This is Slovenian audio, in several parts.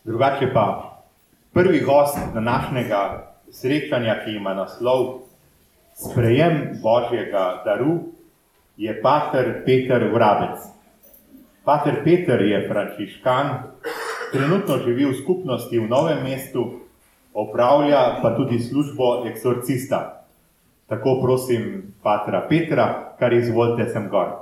Drugače pa prvi gost današnjega srečanja, ki ima naslov Sprejem Božjega daru, je pater Peter Vrabec. Pater Peter je frančiškan, trenutno živi v skupnosti v Novem mestu, opravlja pa tudi službo eksorcista. Tako prosim patra Petra, kar izvolite sem gor.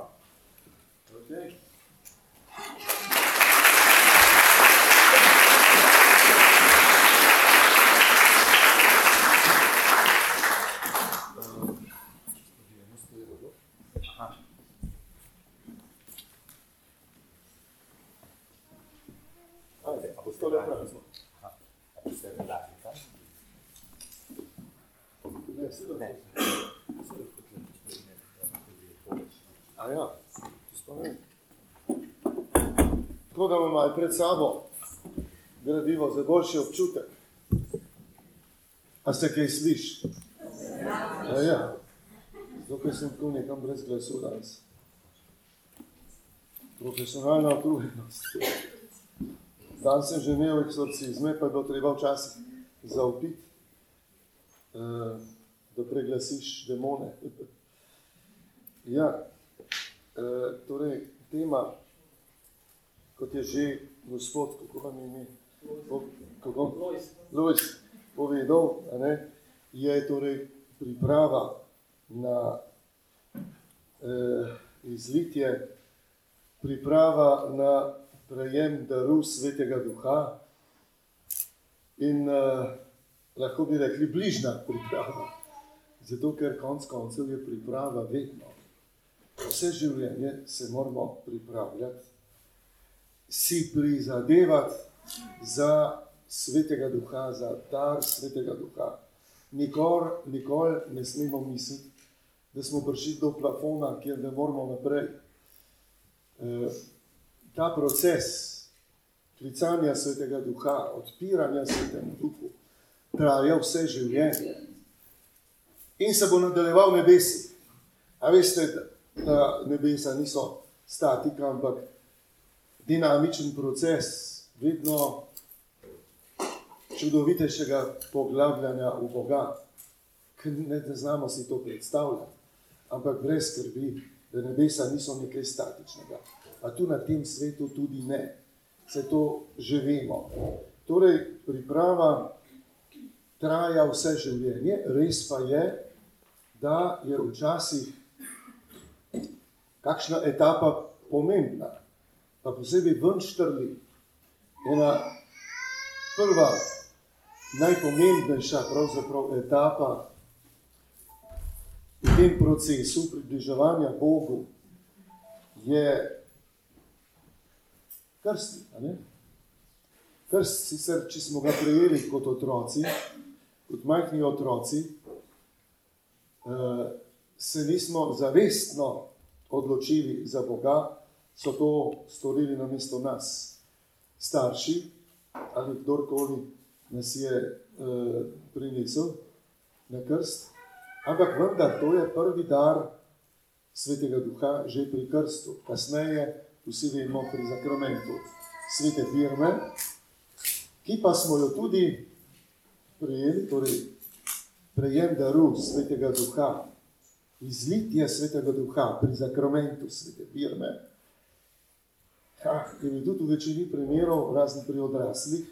Tako da imamo malo pred sabo gradivo za boljši občutek. A se kaj sliši? Ja. Zato sem tu nekam brez glasu danes. Profesionalna utrujenost. Dan sem že imel eksorcizme, pa je bilo treba včasih zaupiti, da preglasiš demone. Ja, torej tema, kot je že gospod, kako vam ime? Lojs povedal, je torej priprava na izlitje, priprava na prejem daru Svetega Duha in lahko bi rekli bližnja priprava, zato ker konec koncev je priprava vedno. Vse življenje se moramo pripravljati, si prizadevati za Svetega Duha, za dar Svetega Duha. Nikoli ne smemo misliti, da smo prišli do plafona, kjer ne moramo naprej. Ta proces klicanja Svetega Duha, odpiranja Svetemu Duhu, traja vse življenje in se bo nadaljeval v nebesi. A veste, da nebesa niso statika, ampak dinamičen proces, vedno čudovitejšega poglabljanja v Boga, ker ne znamo si to predstavljati, ampak brez skrbi, da nebesa niso nekaj statičnega. A tu na tem svetu tudi ne. Se to že vemo. Torej, priprava traja vse življenje, res pa je, da je včasih kakšna etapa pomembna, pa posebej ven štrli. Ena prva, najpomembnejša pravzaprav etapa v tem procesu približevanja Bogu je krst. Krst sicer, če smo ga prejeli kot otroci, kot majhni otroci, se nismo zavestno odločili za Boga, so to storili namesto nas starši ali kdorkoli nas je prinesel na krst, ampak vendar to je prvi dar Svetega Duha že pri krstu. Kasneje vsi vemo pri zakramentu Svete Birme, ki pa smo jo tudi prejeli, torej prejem daru Svetega Duha, izlitje Svetega Duha pri zakramentu Svete Birme, je tudi v večini primerov, razen pri odraslih,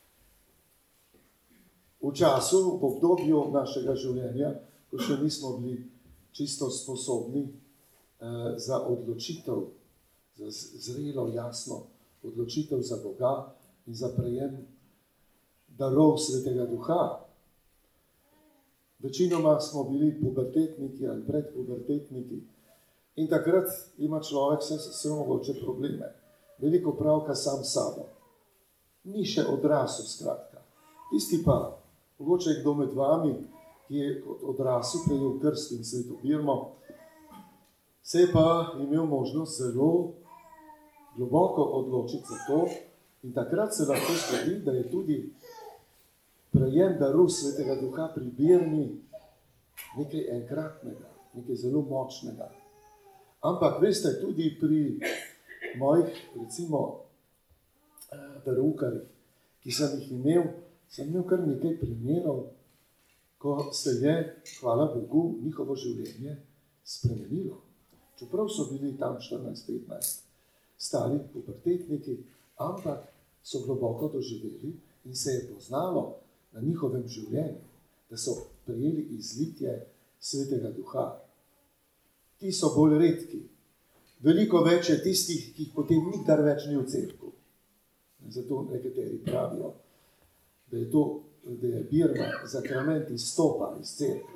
v času, v obdobju našega življenja, ko še nismo bili čisto sposobni za odločitev, za zrelo, jasno odločitev za Boga in za prejem darov Svetega Duha. Večinoma smo bili pubertetniki ali predpubertetniki in takrat ima človek vse mogoče probleme. Veliko pravka sam sabo. Ni še odrasel, skratka. Tisti pa, mogoče je kdo med vami, ki je kot odrasel prejel krst in Sveto Birmo, se je pa imel možnost zelo globoko odločiti za to in takrat se lahko zgodi, da je tudi prejem daru Svetega Duha pri Birmi nekaj enkratnega, nekaj zelo močnega. Ampak veste, tudi pri mojih, recimo, veroukarjih ki sem jih imel kar nekaj primerov, ko se je, hvala Bogu, njihovo življenje spremenilo. Čeprav so bili tam 14-15 stari pubertetniki, ampak so globoko doživeli in se je poznalo na njihovem življenju, da so prejeli izlitje Svetega Duha. Ti so bolj redki. Veliko več je tistih, ki jih potem nikdar več ni v cerkvu. Zato nekateri pravijo, da je birma, zakrament izstopa iz cerkve.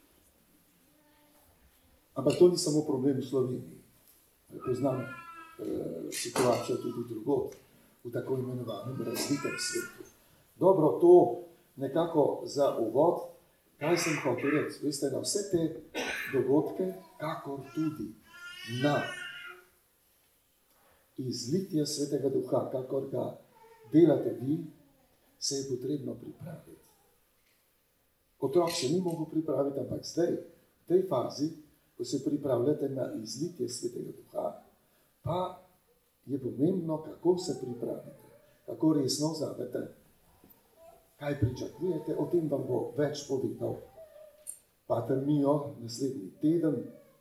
Ampak to ni samo problem v Sloveniji. Poznam situacijo tudi drugod, v tako imenovanem razvitem svetu. Dobro, to nekako za uvod, kaj sem hotel reči. Veste, na vse te dogodke, kakor tudi na izlitje Svetega Duha, kakor ga delate vi, se je potrebno pripraviti. Otrok se ni mogel pripraviti, ampak zdaj, v tej fazi, ko se pripravljate na izlitje Svetega Duha, pa je pomembno, kako se pripravite, kako resno vzamete, kaj pričakujete, o tem vam bo več povedal pater Mijo naslednji teden.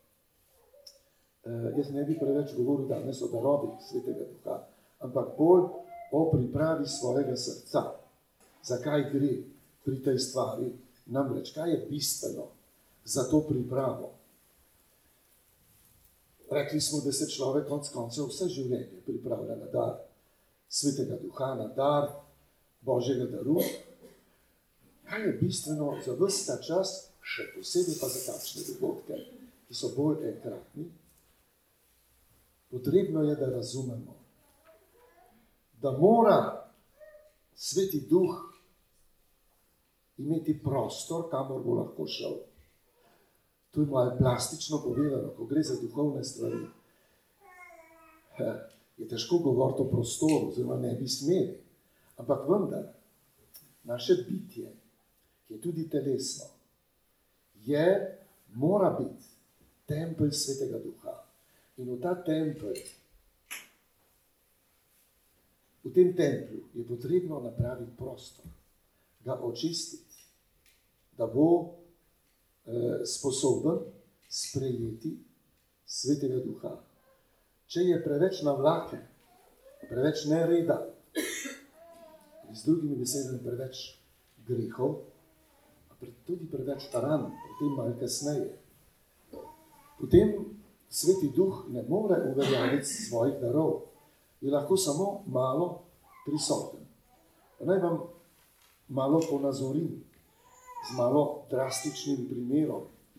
Jaz ne bi preveč govoril danes o darovih Svetega Duha, ampak bolj o pripravi svojega srca. Zakaj gre pri tej stvari? Namreč, kaj je bistveno za to pripravo? Rekli smo, da se človek konec koncev vse življenje pripravlja na dar Svetega Duha, na dar Božjega daru. Kaj je bistveno za ves ta čas, še posebej pa za takšne dogodke, ki so bolj enkratni? Potrebno je, da razumemo, da mora Sveti Duh imeti prostor, kamor bo lahko šel. To je malo plastično povedano, ko gre za duhovne stvari. Je težko govoriti o prostoru, oziroma ne bi smeli. Ampak vendar, naše bitje, ki je tudi telesno, mora biti tempelj Svetega Duha. In v tem templju je potrebno napraviti prostor, ga očistiti, da bo sposoben sprejeti Svetega Duha. Če je preveč navlake, preveč nereda, z drugimi besedami preveč grehov, tudi preveč ran, potem malo kasneje, potem Sveti Duh ne more uveljaviti svojih darov, je lahko samo malo prisoten. Naj vam malo ponazorim z malo drastičnim primerom.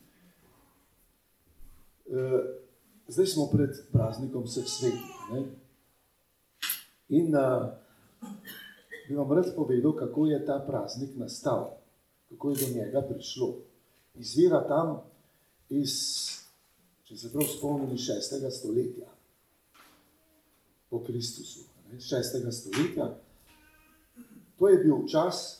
Zdaj smo pred praznikom vseh svetih. In bi vam rad povedal, kako je ta praznik nastal, kako je do njega prišlo. Izvira tam iz, če se prav spomnim, 6. stoletja po Kristusu. 6. stoletja. To je bil čas,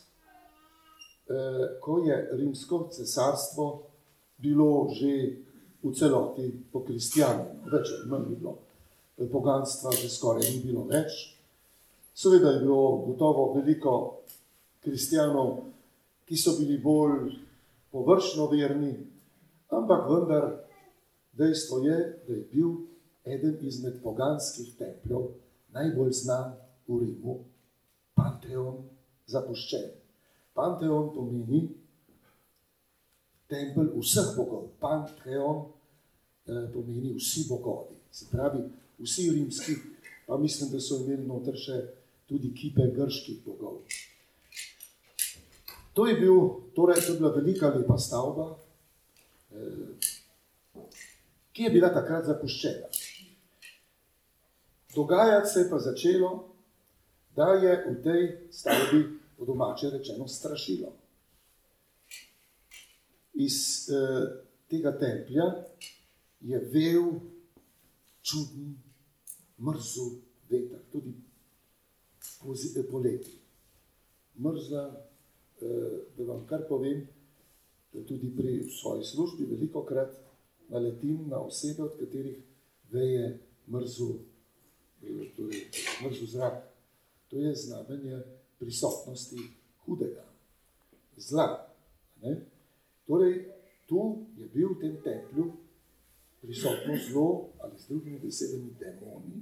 ko je rimsko cesarstvo bilo že v celoti pokristjanjeno. Več ali manj ni bilo. Poganstva že skoraj ni bilo več. Seveda je bilo gotovo veliko kristjanov, ki so bili bolj površno verni, ampak vendar dejstvo je, da je bil eden izmed poganskih templjev, najbolj znan v Rimu, Panteon, zapuščen. Panteon pomeni tempelj vseh bogov. Panteon pomeni vsi bogovi. Se pravi, vsi rimski, pa mislim, da so imeli noter še tudi kipe grških bogov. To je bila velika lepa stavba, ki je bila takrat zapuščena. Dogajati se je pa začelo, da je v tej stavbi, po domače rečeno, strašilo. Iz tega templja je vel čuden, mrzel veter, tudi poleti. Mrzla, da vam kar povem, da tudi pri svoji službi velikokrat naletim na osebe, od katerih veje mrzel zrak. To je znamenje prisotnosti hudega, zla. Ne? Torej, tu je bil v tem templju prisotno zlo, ali z drugimi besedami demoni,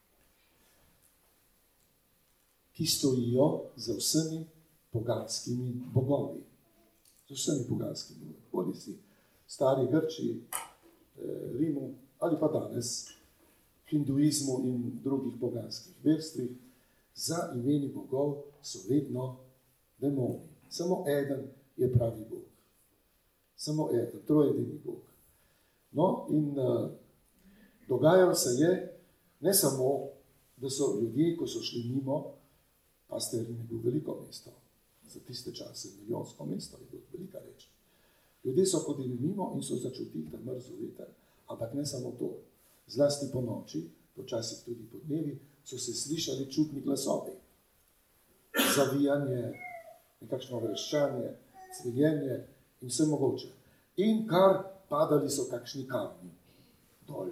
ki stojijo za vsemi poganskimi bogovi. Z vsemi poganskimi bogovi. Bodi si stari Grčiji, Rimu ali pa danes hinduizmu in drugih poganskih verstvih, za imeni bogov so vedno demoni. Samo eden je pravi bog. Samo eden, trojedini bog. No, in dogajalo se je ne samo, da so ljudje, ko so šli mimo, pa Rim je bil veliko mesto, za tiste čase milijonsko mesto je bilo velika reč. Ljudje so hodili mimo in so začutili ta mrzel veter, ampak ne samo to. Zlasti po noči, počasih tudi po dnevi, so se slišali čudni glasovi. Zavijanje, nekakšno vreščanje, cviljenje in vse mogoče. In kar padali so kakšni kamni dol.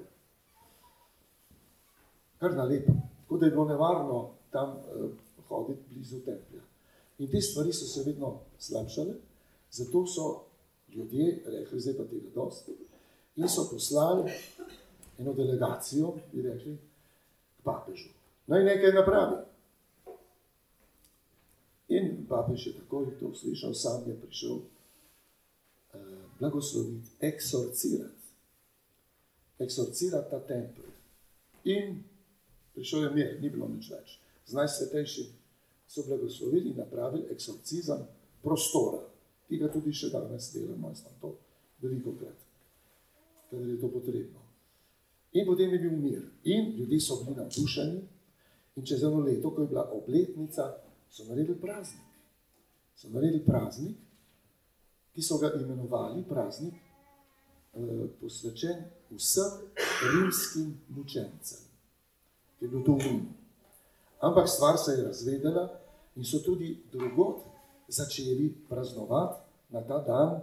Kar na lepo. Tako da je bilo nevarno tam hoditi blizu templja. In te stvari so se vedno slabšale, zato so ljudje rekli, zdaj pa tega dosti, in so poslali eno delegacijo, bi rekli, k papežu. Naj nekaj napravi. In papež je takoj to slišal, sam je prišel blagosloviti, eksorcirati ta tempelj. In prišel je mir, ni bilo nič več. Z najsvetejšim so blagoslovili in napravili eksorcizem prostora, ki ga tudi še danes delamo, jaz to veliko krat, kadar je to potrebno. In potem je bil mir. In ljudje so bili navdušeni in čez eno leto, ko je bila obletnica, so naredili praznik. So naredili praznik, ki so ga imenovali praznik posvečen vsem rimskim mučencem, ki je bil to v Rimu. Ampak stvar se je razvedela in so tudi drugod začeli praznovati na ta dan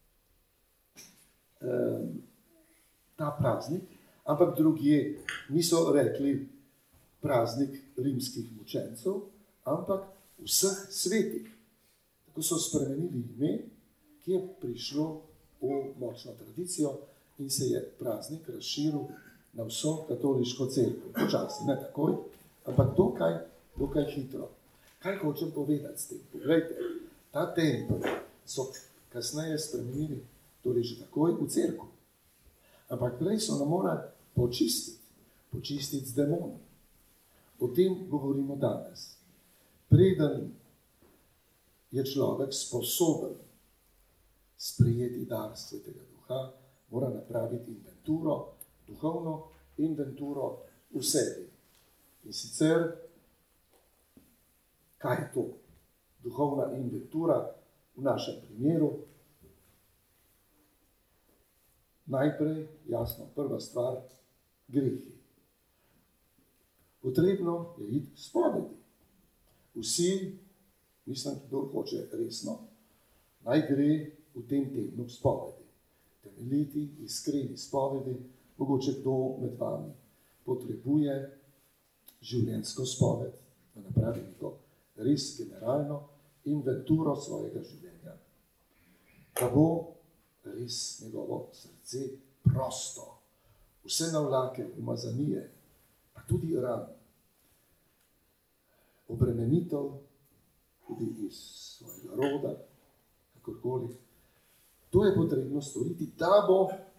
ta praznik, ampak drugje niso rekli praznik rimskih mučencev, ampak vseh svetih. Tako so spremenili ime, ki je prišlo v močno tradicijo in se je praznik razširil na vso katoliško cerkev. Počasi, ne takoj, ampak dokaj hitro. Kaj hočem povedati s tem? Poglejte, ta tempelj so kasneje spremenili, torej že takoj v cerkev. Ampak prej so nam morali počistiti z demoni. O tem govorimo danes. Preden je človek sposoben sprejeti dar Svetega Duha, mora napraviti inventuro, duhovno inventuro v sebi. In sicer, kaj je to? Duhovna inventura v našem primeru. Najprej, jasno, prva stvar, grehi. Potrebno je iti spovedi. Vsi, mislim, kdo hoče resno, naj gre v tem tednu spovedi. Temeljiti, iskreni spovedi, mogoče kdo med vami potrebuje življenjsko spoved, da napravi neko res generalno inventuro svojega življenja. Da bo res njegovo srce prosto. Vse navlake, umazanije, pa tudi ran. Obremenitev tudi iz svojega roda, kakorkoli. To je potrebno storiti, da bo,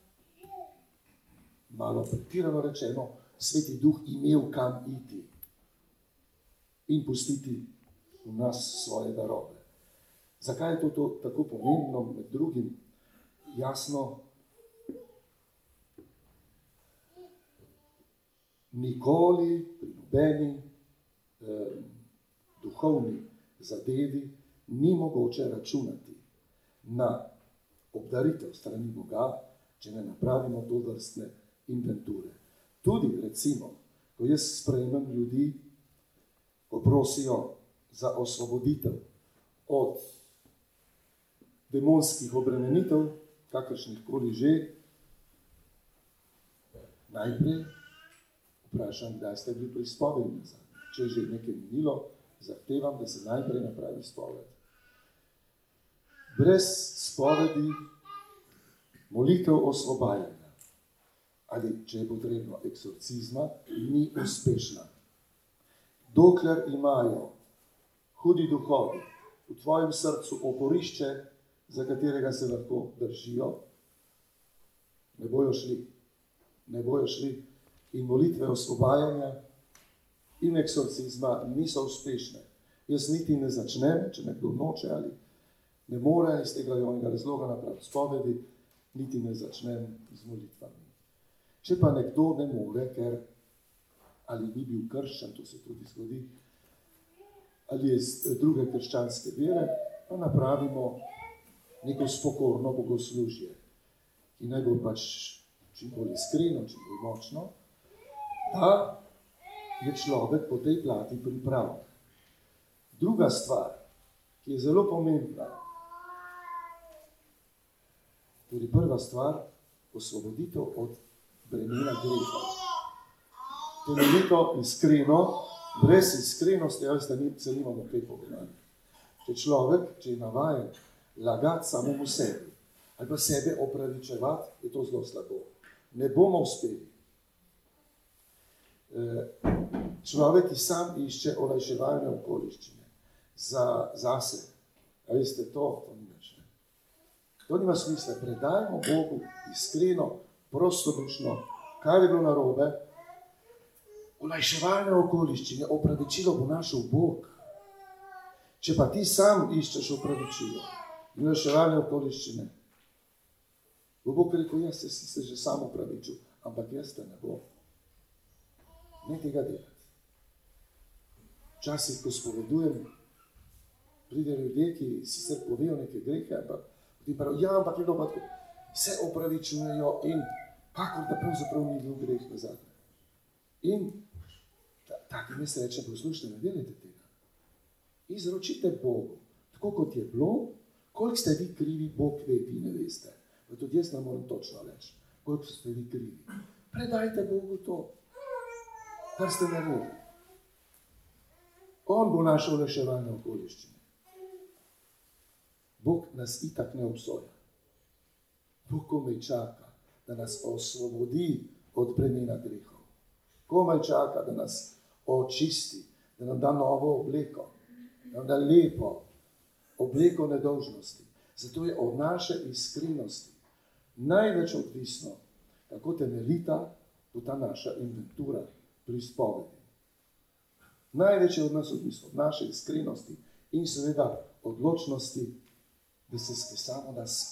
malo pretirano rečeno, Sveti Duh imel kam iti in pustiti v nas svoje darove. Zakaj je to tako pomembno? Med drugim, jasno, nikoli pri nobeni duhovni zadevi ni mogoče računati na obdaritev strani Boga, če ne napravimo to vrstne inventure. Tudi, recimo, ko jaz sprejmem ljudi, ko prosijo za osvoboditev od demonskih obremenitev, kakršnih koli že, najprej vprašam, kdaj ste bili pri spovedi nazaj. Če je že nekaj minilo, zahtevam, da se najprej napravi spoved. Brez spovedi molitev osvobajanja ali, če je potrebno, eksorcizma, ni uspešna. Dokler imajo hudi duhovi v tvojem srcu oporišče, za katerega se lahko držijo, ne bojo šli. Ne bojo šli. In molitve osvobajanja in eksorcizma niso uspešne. Jaz niti ne začnem, če nekdo noče ali ne more iz tega javnega razloga napraviti spovedi, niti ne začnem z molitvami. Če pa nekdo ne more, ker ali ni bil krščan, to se tudi zgodi, ali je iz druge krščanske vere, pa napravimo neko spokorno bogoslužje, ki naj bo pač čim bolj iskreno, čim bolj močno, da je človek po tej plati pripravljen. Druga stvar, ki je zelo pomembna, torej prva stvar, osvoboditev od bremena greha. Temeljito, iskreno, brez iskrenosti, ali se nimamo kaj povedati. Če je navajen lagati samemu sebi, ali pa sebe opravičevati, je to zelo slabo. Ne bomo uspeli. Človek, ki sam išče olajševalne okoliščine zase, a veste, to ni več. To nima smisla. Predajmo Bogu iskreno, prostodušno, kar je bilo narobe, olajševalne okoliščine, opravičilo bo našel Bog. Če pa ti sam iščeš opravičilo in olajševalne okoliščine, bo Bog rekel, jaz si se že sam opravičil, ampak jaz te ne bom. Ne tega delati. Včasih, ko spovedujem, pride ljudje, ki sicer povejo neke grehe, ampak ti pravijo, ja, ampak je dobro, se opravičujejo in kakor da pravzaprav ni bil greh nazaj. In takim jaz rečem, poslušajte, ne delajte tega. Izročite Bogu, tako kot je bilo, koliko ste vi krivi, Bog ve, vi ne veste. Pa tudi jaz ne moram točno reči, koliko ste vi krivi. Predajte Bogu to, kar ste naredili. On bo našel olajševalne okoliščine. Bog nas itak ne obsoja. Bog komaj čaka, da nas osvobodi od bremena grehov. Komaj čaka, da nas očisti, da nam da novo obleko, da nam da lepo obleko nedolžnosti. Zato je od naše iskrenosti največ odvisno, kako temeljita bo ta naša inventura pri spovedi. Največ je od nas odvisno, od naše iskrenosti in seveda odločnosti, da se skesamo,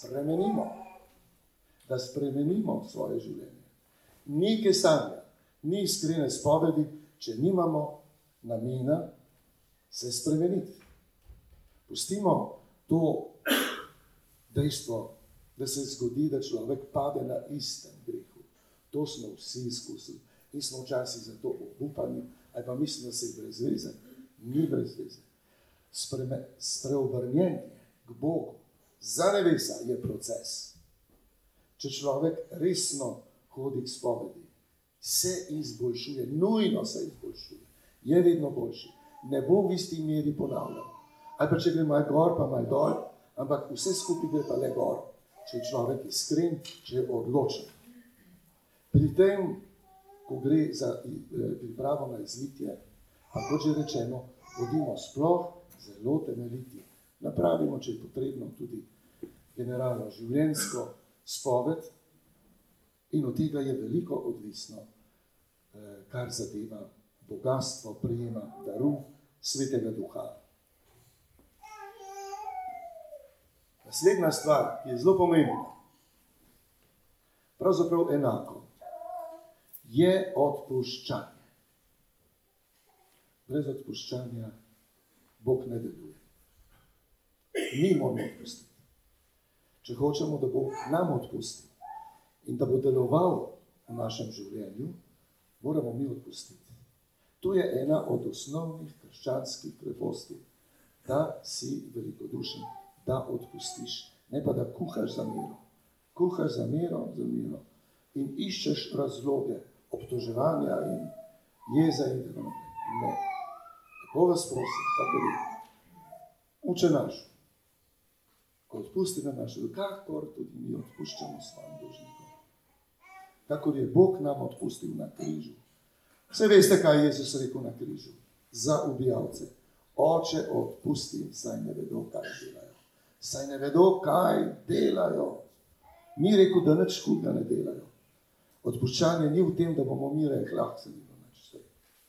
da spremenimo svoje življenje. Ni kesanja, ni iskrene spovedi, če nimamo namena se spremeniti. Pustimo to dejstvo, da se zgodi, da človek pade na istem grehu. To smo vsi izkusili in smo včasih za to obupani, ali pa mislim, da se je brez veze. Ni brez veze. Spreobrnjenje k Bogu za nebesa je proces. Če človek resno hodi k spovedi, se izboljšuje, nujno se izboljšuje, je vedno boljši. Ne bo v isti meri ponavljal. Ali pa če gre malo gor, pa malo dol, ampak vse skupaj gre pa le gor, če je človek iskren, če je odločen. Pri tem, ko gre za pripravo na izlitje, pa kot že rečeno, bodimo sploh zelo temeljiti. Napravimo, če je potrebno, tudi generalno življenjsko spoved in od tega je veliko odvisno, kar zadeva bogastvo prejema daru Svetega Duha. Naslednja stvar, ki je zelo pomembna, pravzaprav enako, je odpuščanje. Brez odpuščanja Bog ne deluje. Mi moramo odpustiti. Če hočemo, da Bog nam odpusti in da bo deloval v našem življenju, moramo mi odpustiti. To je ena od osnovnih krščanskih kreposti, da si velikodušen, da odpustiš, ne pa da kuhaš za mero. Kuhaš za mero in iščeš razloge obtoževanja in jeza in tako naprej. Ne. Ko vas prosim, tako je, Oče naš, odpusti na naše, kakor tudi mi odpuščamo svojim dolžnikom. Kakor je Bog nam odpustil na križu. Vse veste, kaj je Jezus rekel na križu? Za ubijalce. Oče, odpusti jim, saj ne vedo, kaj delajo. Saj ne vedo, kaj delajo. Ni rekel, da nič hudega ne delajo. Odpuščanje ni v tem, da bomo mi rekli, se ni nič sve.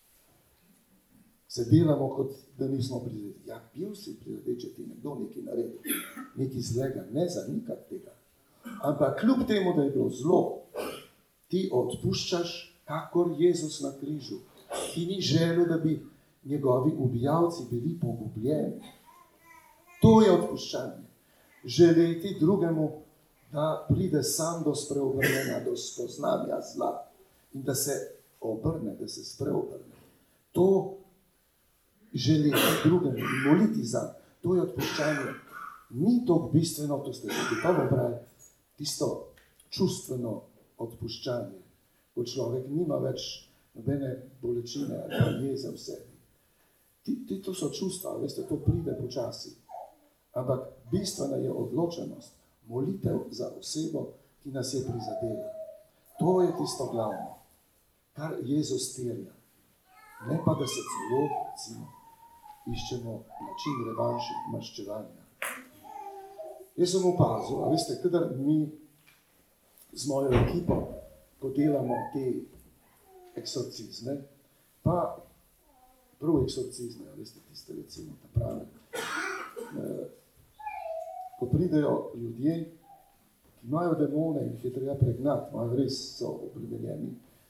Se delamo, kot da nismo prizadeti. Ja, bil si prizadeti, če ti nekdo nekaj naredi. Nekaj zlega, ne zanikati tega. Ampak kljub temu, da je bilo zlo, ti odpuščaš, kakor Jezus na križu. Ti ni želel, da bi njegovi ubijalci bili pogubljeni. To je odpuščanje. Želeti drugemu, da pride sam do spreobrnenja, do spoznanja zla in da se obrne, da se spreobrne. To želeti drugemu in moliti za, to je odpuščanje. Ni to bistveno, to ste gotovo brali, tisto čustveno odpuščanje, ko človek nima več nobene bolečine ali jeze v sebi. To so čustva, veste, to pride počasi. Ampak bistvena je odločenost, molitev za osebo, ki nas je prizadela. To je tisto glavno, kar Jezus terja. Ne pa, da se celo, recimo, iščemo način revanše, maščevanja. Jaz sem opazil, a veste, kadar mi z mojo ekipo, ko delamo te eksorcizme, pa prav eksorcizme, a veste, tiste recimo, ta pravi, ko pridejo ljudje, ki imajo demone in jih je treba pregnati, imajo res so obremenjeni.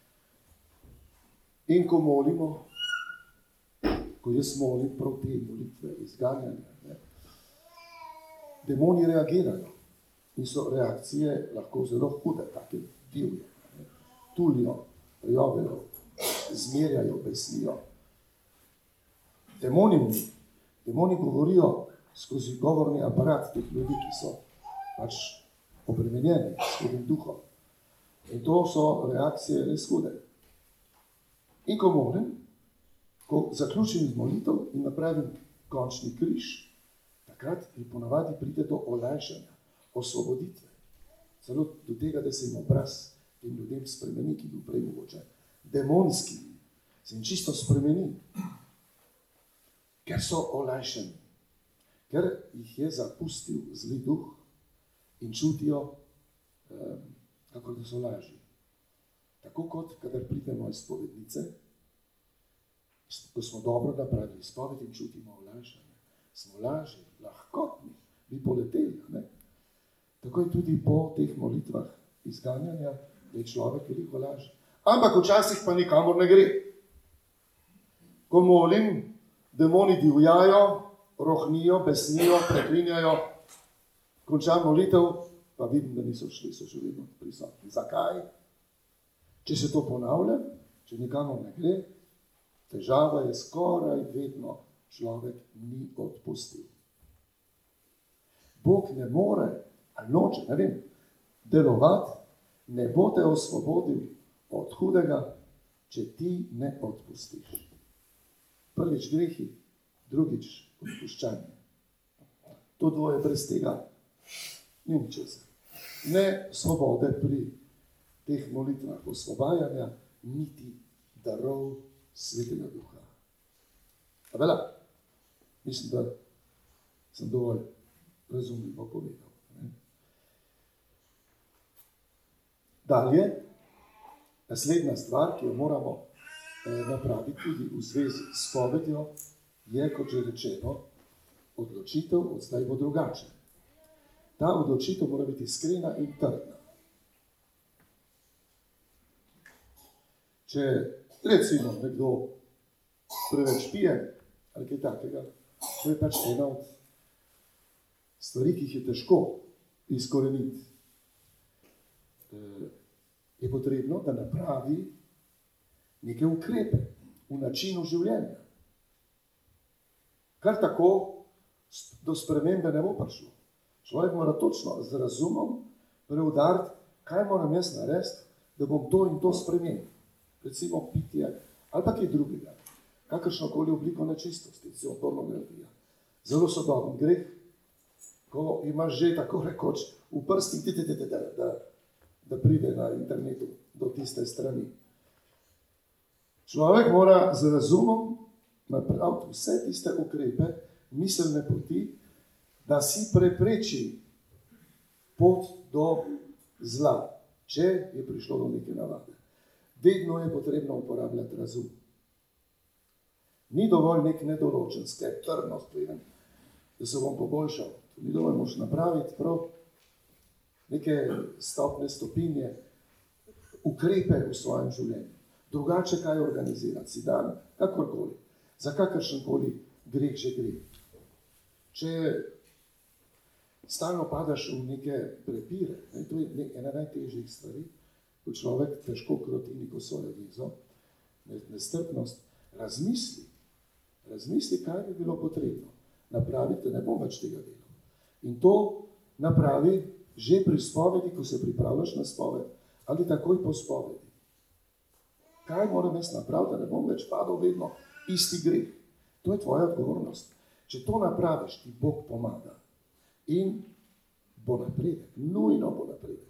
In ko molimo, ko jaz molim prav te molitve, izganjanja, demoni reagirajo in so reakcije lahko zelo hude, take divje. Tulijo, jovejo, zmerjajo, besnijo. Demoni govorijo skozi govorni aparat teh ljudi, ki so pač obremenjeni s hudim duhom. In to so reakcije res hude. In ko molim, ko zaključim molitev in napravim končni križ, takrat ponavadi pride do olajšanja, osvoboditve. Celo do tega, da se jim obraz tem ljudem spremeni, ki bi bil prej mogoče demonski, se jim čisto spremeni, ker so olajšani, ker jih je zapustil zli duh in čutijo, kako da so lažji. Tako kot, kadar pridemo iz spovednice, ko smo dobro napravili spoved in čutimo olajšanje, smo lažji, lahkotni, bi poleteli, ne? Tako je tudi po teh molitvah izganjanja, da je človek veliko lažji. Ampak včasih pa nikamor ne gre. Ko molim, demoni divjajo, rohnijo, besnijo, preklinjajo, končam molitev, pa vidim, da niso šli, so še vedno prisotni. Zakaj? Če se to ponavlja, če nikamor ne gre, težava je skoraj vedno človek ni odpustil. Bog ne more, ali noče, ne vem, delovati, ne bo te osvobodil od hudega, če ti ne odpustiš. Prvič grehi, drugič odpuščanje. To dvoje brez tega ni ničesar. Ne svobode pri teh molitvah osvobajanja, niti darov Svetega Duha. A vela, mislim, da sem dovolj razumljivo povedal. Ne? Dalje, naslednja stvar, ki jo moramo napraviti tudi v zvezi s spovedjo, je, kot že rečeno, odločitev, od zdaj bo drugače. Ta odločitev mora biti iskrena in trdna. Če recimo nekdo preveč pije ali kaj takega, to je pač ena od stvari, ki jih je težko izkoreniti. Je potrebno, da napravi neke ukrepe v načinu življenja. Kar tako do spremembe ne bo prišlo. Človek mora točno z razumom preudariti, kaj moram jaz narediti, da bom to in to spremenil. Recimo pitje ali pa kaj drugega. kakršnokoli obliko nečistosti, recimo pornografija. Zelo sodoben greh, ko imaš že tako rekoč v prstih, da pride na internetu do tiste strani. Človek mora z razumom napraviti vse tiste ukrepe, miselne poti, da si prepreči pot do zla, če je prišlo do neke navade. Vedno je potrebno uporabljati razum. Ni dovolj nek nedoločen sklep, trdnost, da se bom poboljšal. Ni dovolj, moš napraviti prav neke stopinje, ukrepe v svojem življenju. Drugače kaj organizirati, si dan, kakorkoli, za kakršenkoli greh že gre. Če stalno padaš v neke prepire, to je ena najtežjih stvari, ko človek težko kroti neko svojo jezo, nestrpnost, razmisli, kaj bi bilo potrebno napraviti, da ne bom več tega delal. In to napravi že pri spovedi, ko se pripravljaš na spoved, ali takoj po spovedi. Kaj moram jaz napraviti, da ne bom več padal vedno isti greh? To je tvoja odgovornost. Če to napraviš, ti Bog pomaga in bo napredek, nujno bo napredek.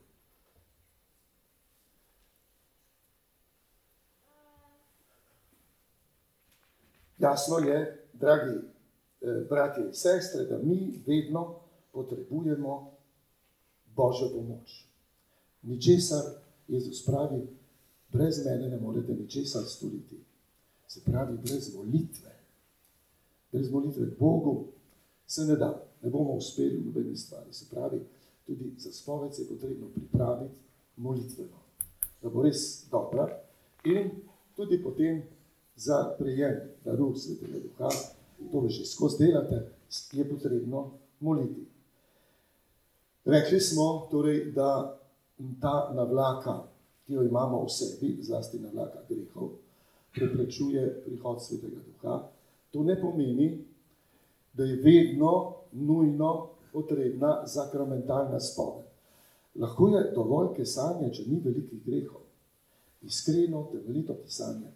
Jasno je, dragi bratje in sestre, da mi vedno potrebujemo Božjo pomoč. Ničesar, Jezus pravi, brez mene ne morete ničesar storiti. Se pravi, brez molitve. Brez molitve Bogu se ne da. Ne bomo uspeli v nobeni stvari. Se pravi, tudi za spoved se je potrebno pripraviti molitveno, da bo res dobra. In tudi potem za prejem daru Svetega Duha, to že skozi delate, je potrebno moliti. Rekli smo torej, da ta navlaka, ki jo imamo v sebi, zlasti navlaka grehov, preprečuje prihod Svetega Duha. To ne pomeni, da je vedno nujno potrebna sakramentalna spoved. Lahko je dovolj kesanje, če ni velikih grehov. Iskreno, temeljito kesanje.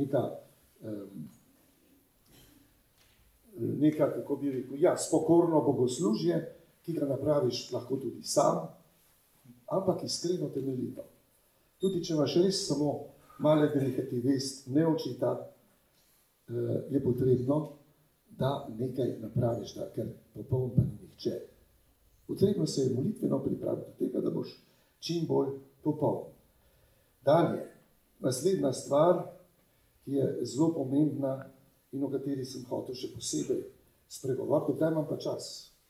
Neka, kako bi rekel, spokorno bogoslužje, ki ga napraviš lahko tudi sam, ampak iskreno, temeljito. Tudi če imaš res samo male grehe, ti vest ne očita, je potrebno, da nekaj napraviš, ker popoln pa ni nihče. Potrebno se je molitveno pripraviti do tega, da boš čim bolj popoln. Dalje, naslednja stvar, ki je zelo pomembna in o kateri sem hotel še posebej spregovoriti, kdaj imam pa čas?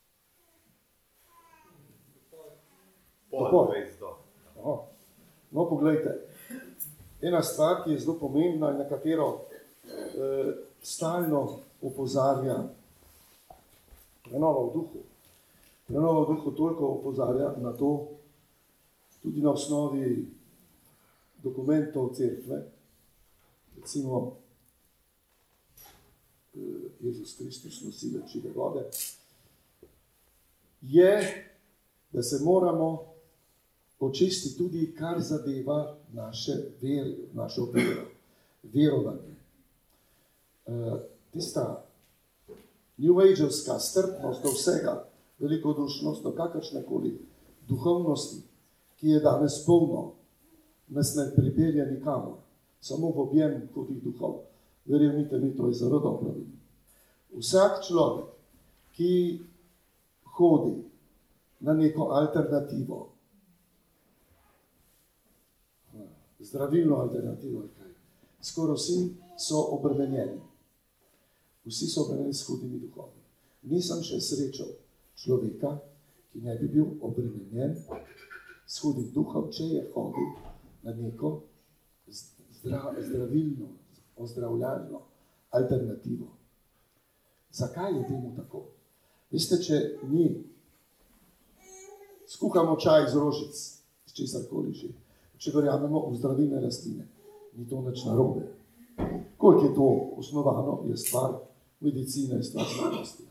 No, poglejte, ena stvar, ki je zelo pomembna in na katero stalno opozarja Prenova v duhu. Prenova v duhu toliko opozarja na to, tudi na osnovi dokumentov cerkve, recimo Jezus Kristus, nosilec žive vode, je, da se moramo očistiti tudi, kar zadeva našo verovanje. Tista New Age-ovska strpnost do vsega, velikodušnost do kakršnekoli duhovnosti, ki je danes polno, nas ne pripelje nikamor, samo v objem hudih duhov. Verjemite mi, to je zelo dobro. Vsak človek, ki hodi na neko alternativo, zdravilno alternativo, skoraj vsi so obremenjeni. Vsi so obremenjeni s hudimi duhovi. Nisem še srečal človeka, ki ne bi bil obremenjen s hudim duhom, če je hodil na neko zdravilno, ozdravljalno alternativo. Zakaj je temu tako? Veste, če mi skuhamo čaj iz rožic, iz česarkoli že, če verjamemo v zdravilne rastline, ni to nič narobe. Koliko je to osnovano, je stvar medicine, je stvar znanosti.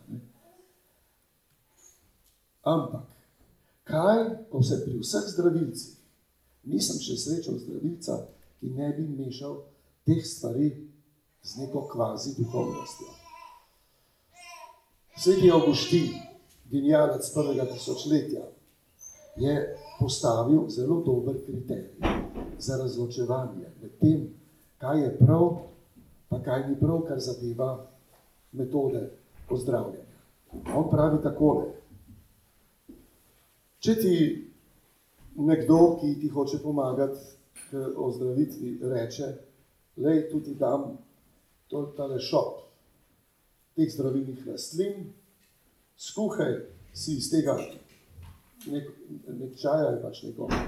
Ampak, kaj, ko se pri vseh zdravilcih, nisem še srečal zdravilca, ki ne bi mešal teh stvari z neko kvazi duhovnostjo. Sveti Avguštin, genialec prvega tisočletja, je postavil zelo dober kriterij za razločevanje med tem, kaj je prav, pa kaj ni prav, kar zadeva metode ozdravljanja. On pravi takole: če ti nekdo, ki ti hoče pomagati k ozdravitvi, reče, lej, tu ti dam tale šop teh zdravilnih rastlin, skuhaj si iz tega nek čaj ali pač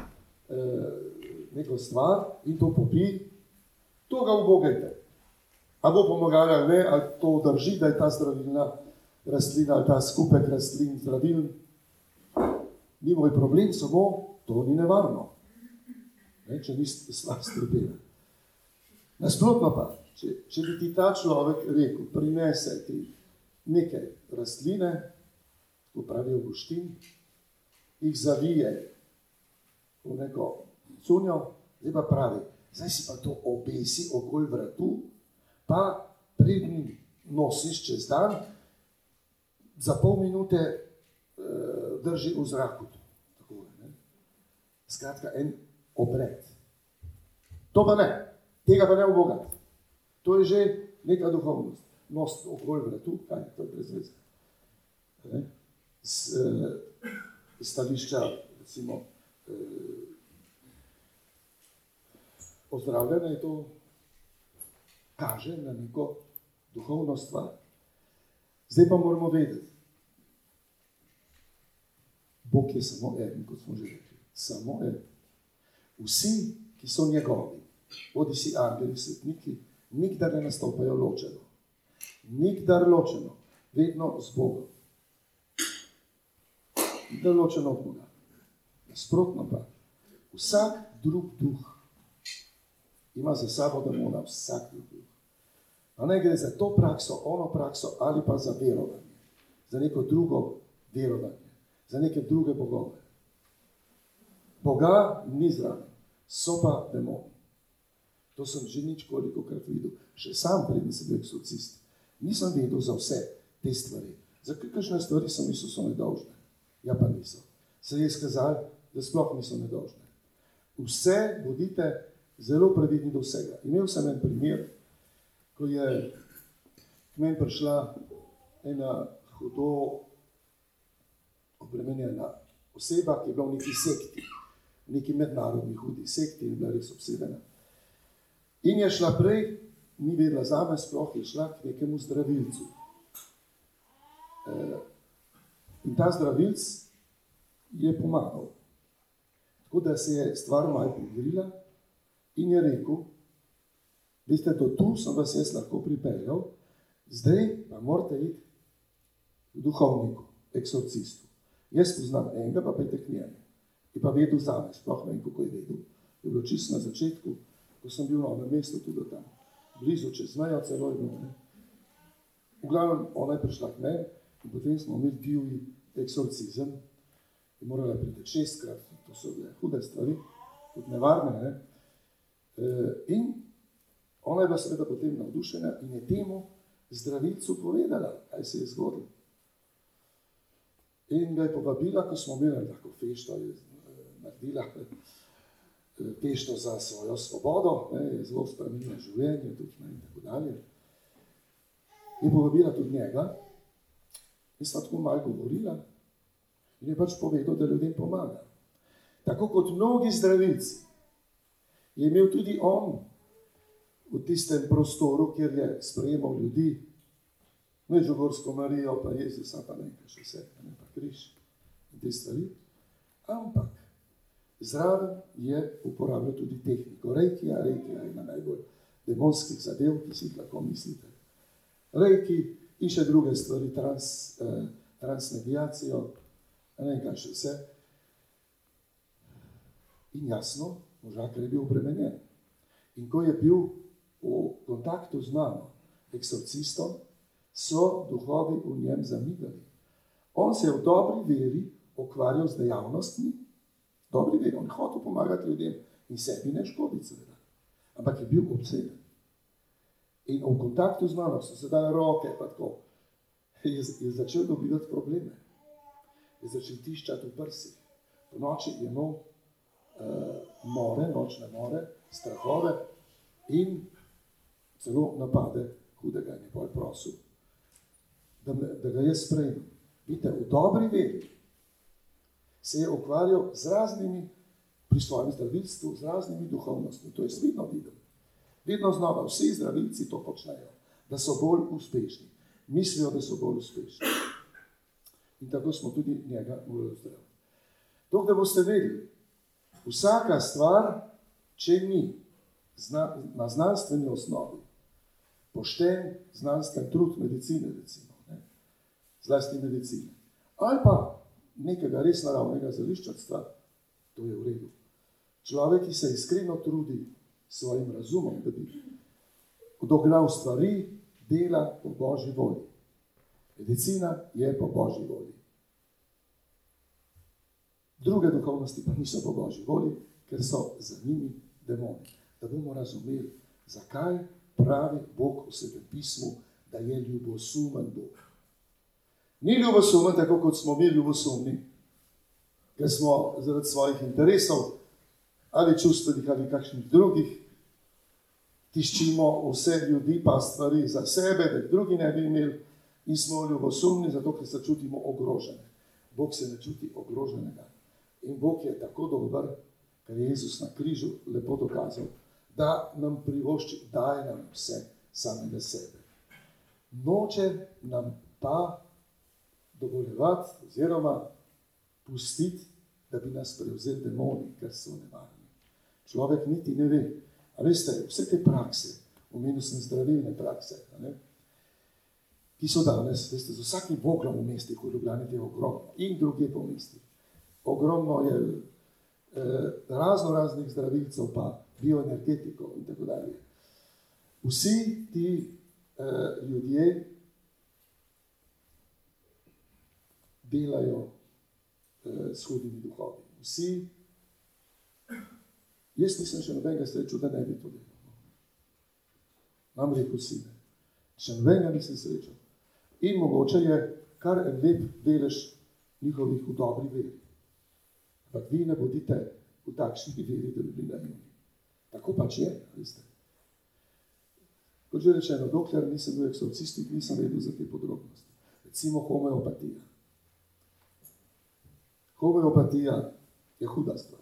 neko stvar in to popij, to ga ubogajte. A bo pomagala ali ne, ali to drži, da je ta zdravilna rastlina ali ta skupek rastlin zdraviln, ni moj problem, samo to ni nevarno, če ni stvar strpela. Nasprotno pa, če bi ti ta človek rekel, prinese ti nekaj rastline, ko pravi Avguštin, jih zavije v neko cunjo, zdaj pa pravi, zdaj si pa to obesi okoli vratu, pa prednji nosiš čez dan, za pol minute drži v zraku. Skratka, en obred. To pa ne, tega pa ne ubogati. To je že neka duhovnost. Nos okoli vratu, kaj je to brez veze. Z stališča, recimo, ozdravljanje je to, kaže na neko duhovno stvar. Zdaj pa moramo vedeti, Bog je samo eden, kot smo že rekli. Samo eden. Vsi, ki so njegovi, bodi si angeli, svetniki, nikdar ne nastopajo ločeno. Nikdar ločeno, vedno z Bogom. Nikdar ločeno od Boga. Nasprotno pa, vsak drug duh ima za sabo demona, vsak drug duh. A ne gre za to prakso, ono prakso ali pa za verovanje, za neko drugo verovanje, za neke druge bogove. Boga ni zraven, so pa demoni. To sem že ničkolikokrat videl. Še sam, preden sem bil eksorcist, nisem vedel za vse te stvari. Za kakšne stvari sem mislil, so nedolžne. Ja pa niso. Se je izkazalo, da sploh niso nedolžne. Vse bodite zelo previdni do vsega. Imel sem en primer, ko je k meni prišla ena hudo obremenjena oseba, ki je bila v neki sekti, v neki mednarodni hudi sekti in bila res obsedena. In je šla prej, ni vedela zame, sploh je šla k nekemu zdravilcu. In ta zdravilc je pomagal. Tako da se je stvar malo pomirila in je rekel, veste, do tu sem vas jaz lahko pripeljal, zdaj pa morate iti v duhovniku, eksorcistu. Jaz poznam enega, pa pejte k njemu. Je pa vedel zame, sploh ne vem, kako je vedel. Je bilo čisto na začetku, ko sem bil na onem mestu tudi tam. Blizu, čez mejo, celo je bilo. V glavnem, ona je prišla k meni in potem smo imeli divji eksorcizem. Je morala priti 6-krat, to so bile hude stvari, tudi nevarne. In ona je bila seveda potem navdušena in je temu zdravilcu povedala, kaj se je zgodilo. In ga je povabila, ko smo imeli tako fešto, je naredila fešto za svojo svobodo, je zelo spremenila življenje tudi, in tako dalje. Je povabila tudi njega in sta tako malo govorila in je pač povedal, da ljudem pomaga. Tako kot mnogi zdravilci je imel tudi on v tistem prostoru, kjer je sprejemal ljudi, Medžugorsko Marijo, pa Jezusa, pa nekaj še vse, pa križ in te stvari. Ampak zraven je uporabljal tudi tehniko. Reikija je ena najbolj demonskih zadev, ki si jih lahko mislite. Reiki in še druge stvari, transmediacijo, nekaj še vse. In jasno, možakar je bil obremenjen. In ko je bil v kontaktu z mano, eksorcistom, so duhovi v njem zamigali. On se je v dobri veri ukvarjal z dejavnostmi, dobri veri, on je hotel pomagati ljudem in sebi ne škoditi seveda, ampak je bil obseden. In v kontaktu z mano so se dali roke, pa tako. Je začel dobivati probleme. Je začel tiščati v prsih. Po noči je imel more, nočne more, strahove in celo napade hudega in je bolj prosil, da ga jaz sprejmem. Vidite, v dobri veri se je ukvarjal z raznimi, pri svojem zdravilstvu, z raznimi duhovnostmi. To je svidno videl. Vedno znova vsi zdravilci to počnejo, da so bolj uspešni. Mislijo, da so bolj uspešni. In tako smo tudi njega morali zdraviti. To, da boste vedeli, vsaka stvar, če ni na znanstveni osnovi, pošten znanstven trud medicine, recimo, ne? Zlasti medicine, ali pa nekega res naravnega zeliščarstva, to je v redu. Človek, ki se iskreno trudi svojim razumom, da bi dognal stvari, dela po Božji volji. Medicina je po Božji volji. Druge duhovnosti pa niso po Božji volji, ker so za njimi demoni. Da bomo razumeli, zakaj pravi Bog v Svetem pismu, da je ljubosumen Bog. Ni ljubosumen tako, kot smo mi ljubosumni, ker smo zaradi svojih interesov ali čustvenih ali kakšnih drugih tiščimo vse ljudi pa stvari za sebe, da drugi ne bi imeli in smo ljubosumni, zato ker se čutimo ogrožene. Bog se ne čuti ogroženega. In Bog je tako dober, ker je Jezus na križu lepo dokazal, da nam privošči, daje nam vse samega sebe. Noče nam pa dovoljevati oziroma pustiti, da bi nas prevzeli demoni, ker so nevarni. Človek niti ne ve. A veste, vse te prakse, omenil sem zdravilne prakse, ne, ki so danes, veste, z vsakim voglom v mestih, v Ljubljani je ogromno in druge po mestih. Ogromno je raznih zdravilcev, pa bioenergetikov in tako dalje. Vsi ti ljudje delajo s hudimi duhovi. Vsi, jaz nisem še nobenega srečal, da ne bi to delal. Nam rekel si ne. Še nobenega nisem srečal. In mogoče je kar en lep delež njihovih v dobri veri. Ampak vi ne bodite v takšni veri, da bi bili naivni. Tako pač je, veste. Kot že rečeno, dokler nisem bil eksorcist, nisem vedel za te podrobnosti. Recimo homeopatija. Homeopatija je huda stvar.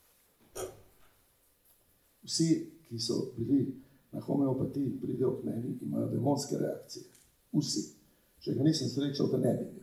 Vsi, ki so bili na homeopatiji, pridejo k meni, imajo demonske reakcije. Vsi. Če ga nisem srečal, da ne bi imel.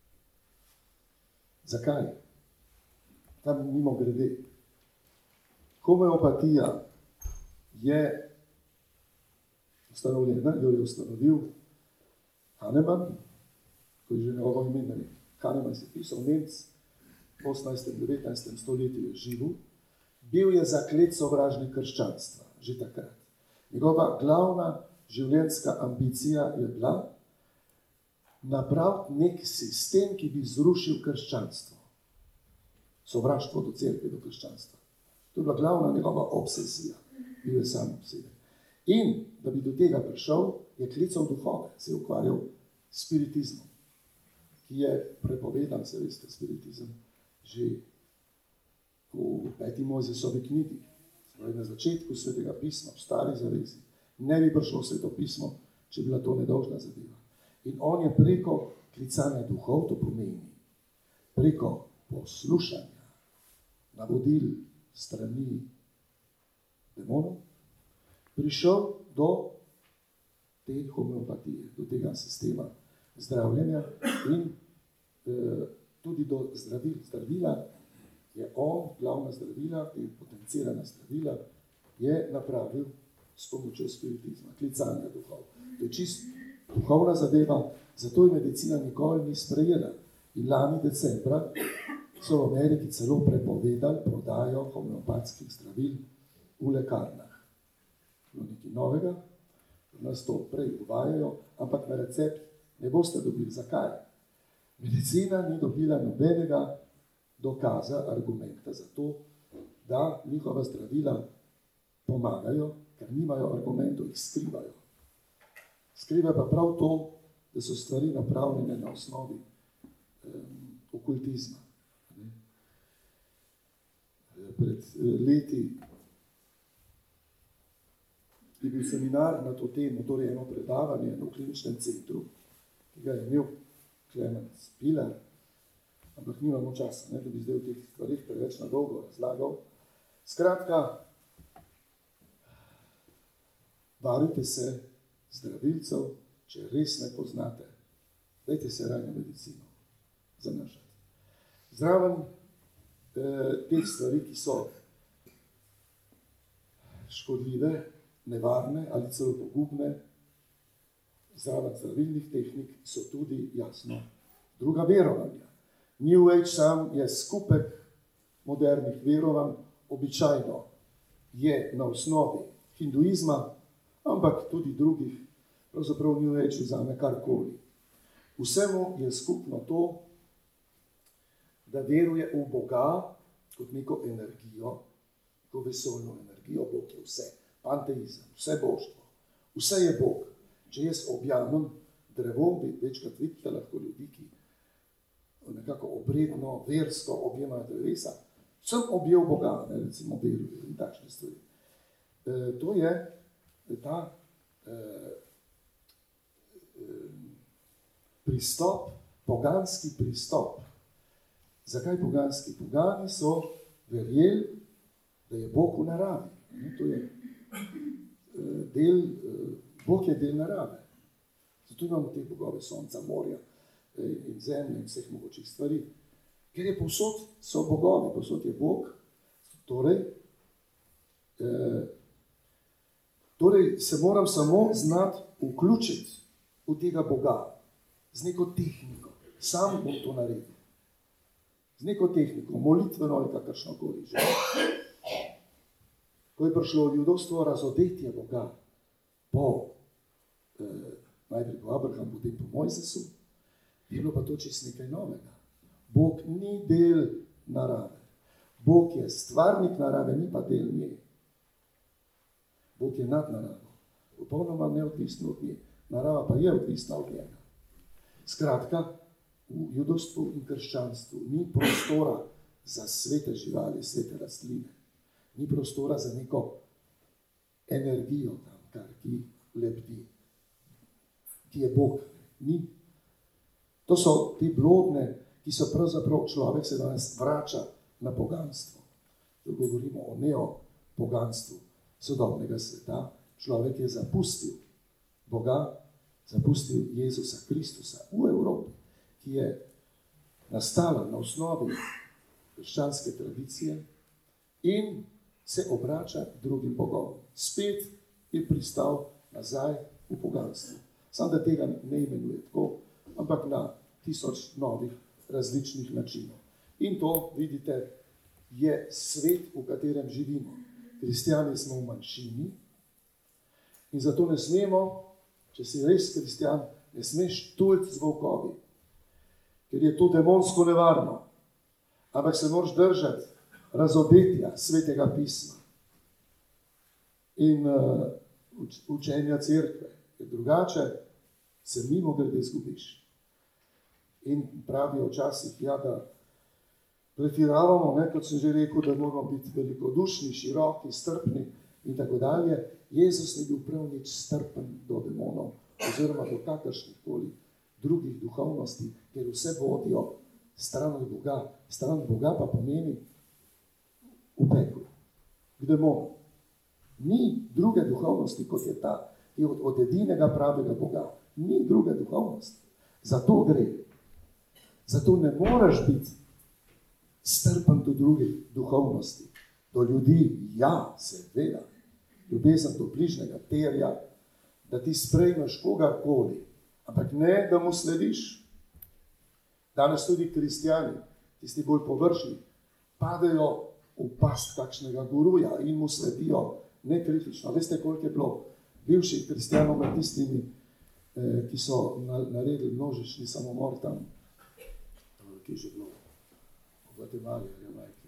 Zakaj? Tam mimo grede. Homeopatija je ustanovljena, jo je ustanovil Hahnemann, ko je že njegovo ime. Hahnemann se pisal Nemec, v 18. in 19. stoletju je živel. Bil je zaklet sovražnik krščanstva, že takrat. Njegova glavna življenjska ambicija je bila napraviti nek sistem, ki bi zrušil krščanstvo. Sovraštvo do cerkve, do krščanstva. To je bila glavna njegova obsesija. Bil je sam obseden. In da bi do tega prišel, je klical duhove, se je ukvarjal s spiritizmom, ki je prepovedan, se veste, spiritizem, že v 5. Mojzesovi knjigi, na začetku Svetega pisma, v Stari zavezi, ne bi prišlo Sveto pismo, če bila to nedolžna zadeva. In on je preko klicanja duhov, to pomeni, preko poslušanja, navodil strani demonov, prišel do te homeopatije, do tega sistema zdravljenja in tudi do zdravila je on, glavna zdravila, te potencirana zdravila, je napravil s pomočjo spiritizma, klicanja duhov. To je čist duhovna zadeva, zato je medicina nikoli ni sprejela. In lani decembra so v Ameriki celo prepovedali prodajo homeopatskih zdravil v lekarnah. Nekaj novega, nas to prej uvajajo, ampak na recept ne boste dobili. Zakaj? Medicina ni dobila nobenega dokaza, argumenta za to, da njihova zdravila pomagajo, ker nimajo argumentov, jih skrivajo. Skriva pa prav to, da so stvari napravljene na osnovi okultizma. Pred leti je bil seminar na to temo, torej eno predavanje na kliničnem centru, ki ga je imel Klemen Spilar, ampak nimamo časa, da bi zdaj v teh stvarih preveč na dolgo razlagal. Skratka, varujte se zdravilcev, če res ne poznate, dajte se raje na medicino zanašati. Zraven teh stvari, ki so škodljive, nevarne ali celo pogubne, zraven zdravilnih tehnik so tudi jasno druga verovanja. New Age sam je skupek modernih verovanj, običajno je na osnovi hinduizma, ampak tudi drugih, pravzaprav New Age vzame karkoli. Vsemu je skupno to, da veruje v Boga kot neko energijo, neko vesoljno energijo. Bog je vse, panteizem, vse božstvo, vse je Bog. Če jaz objamem drevo, večkrat vidite lahko ljudi, ki nekako obredno, versko objemajo drevesa, sem objel Boga, recimo veruje in takšne stvari. To je ta pristop, poganski pristop. Zakaj poganski? Pogani so verjeli, da je Bog v naravi. To je Bog je del narave. Zato imamo te bogove sonca, morja in zemlje in vseh mogočih stvari. Ker je povsod so bogovi, povsod je Bog. Torej se moram samo znati vključiti v tega Boga z neko tehniko. Sam bom to naredil. Z neko tehniko, molitveno ali kakršnokoli že. Ko je prišlo v judovstvo razodetje Boga najprej po Abrahamu, potem po Mojzesu, je bilo pa to čisto nekaj novega. Bog ni del narave. Bog je stvarnik narave, ni pa del nje. Bog je nad naravo. Popolnoma neodvisno od nje. Narava pa je odvisna od njega. Skratka, v judovstvu in krščanstvu ni prostora za svete živali, svete rastline. Ni prostora za neko energijo tam, kar ki lebdi, ki je Bog. Ni. To so te blodne, ki so pravzaprav človek se danes vrača na poganstvo. To govorimo o neopoganstvu sodobnega sveta. Človek je zapustil Boga, zapustil Jezusa Kristusa v Evropi, ki je nastala na osnovi krščanske tradicije in se obrača drugim bogom. Spet je pristal nazaj v poganstvo. Samo da tega ne imenuje tako, ampak na 1000 novih različnih načinov. In to, vidite, je svet, v katerem živimo. Kristjani smo v manjšini in zato ne smemo, če si res kristjan, ne smeš tuliti z volkovi, ker je to demonsko nevarno. Ampak se moraš držati razodetja svetega pisma in učenja cerkve, ker drugače se mimogrede izgubiš. In pravijo včasih, da pretiravamo, kot sem že rekel, da moramo biti velikodušni, široki, strpni in tako dalje. Jezus ni bil prav nič strpen do demonov oziroma do kakršnih koli drugih duhovnosti, ker vse vodijo stran od Boga. Stran od Boga pa pomeni v peklu, k demonu. Ni druge duhovnosti, kot je ta, je od edinega pravega Boga. Ni druge duhovnosti. Zato gre. Zato ne moreš biti strpen do drugih duhovnosti. Do ljudi, ja, seveda. Ljubezen do bližnjega terja, da ti sprejmeš kogarkoli, ampak ne, da mu slediš. Danes tudi kristjani, tisti bolj površni, padejo v past kakšnega guruja in mu sledijo nekritično. Veste, koliko je bilo bivših kristjanov med tistimi, ki so naredili množični samomor tam, ki je že bilo v Gvatemali ali Jamajki.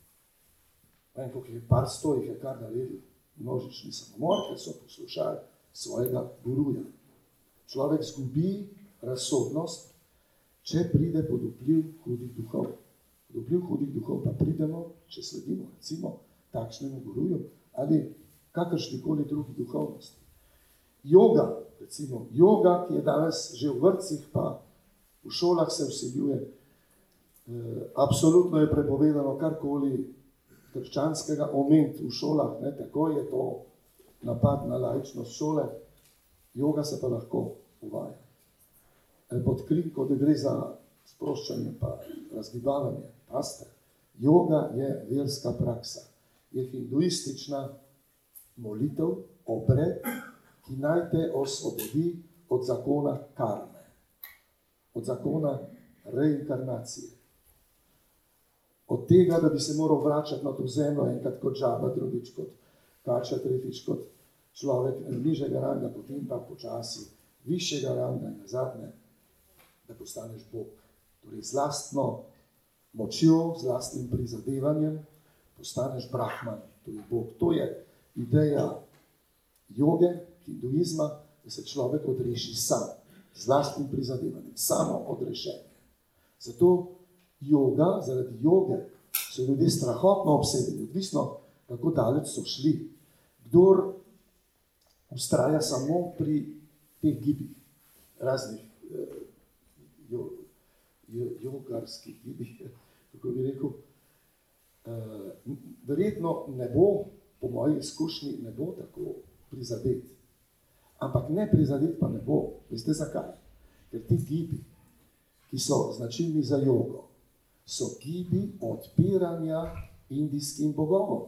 Koliko je par sto jih je kar naredili množični samomor, ker so poslušali svojega guruja. Človek zgubi razsodnost, če pride pod vpliv hudih duhov. Pod vpliv hudih duhov pa pridemo, če sledimo recimo takšnemu guruju ali kakršnikoli drugi duhovnosti. Joga, recimo joga, ki je danes že v vrtcih, pa v šolah se vsiljuje, absolutno je prepovedano karkoli krščanskega omeniti v šolah, ne, tako je to napad na laičnost šole, joga se pa lahko uvaja. Pod krinko, da gre za sproščanje pa razgibavanje, paste, joga je verska praksa, je hinduistična molitev, obred, ki naj te osvobodi od zakona karme, od zakona reinkarnacije. Od tega, da bi se moral vračati na to zemljo, enkrat kot žaba, drugič kot kača, tretjič kot človek nižjega ranga, potem pa počasi višjega ranga in nazadnje, da postaneš Bog. Torej z lastno močjo, z lastnim prizadevanjem postaneš Brahman, to je Bog. To je ideja joge, hinduizma, da se človek odreši sam, z lastnim prizadevanjem, samo odrešenje. Zato joga, zaradi joge so ljudje strahotno obsedeni, odvisno, kako daleč so šli. Kdor ustraja samo pri teh gibih, raznih jogarskih gibih, kako bi rekel, verjetno ne bo, po moji izkušnji, ne bo tako prizadet. Ampak ne prizadet pa ne bo. Veste zakaj? Ker ti gibi, ki so značilni za jogo, so gibi odpiranja indijskim bogovom.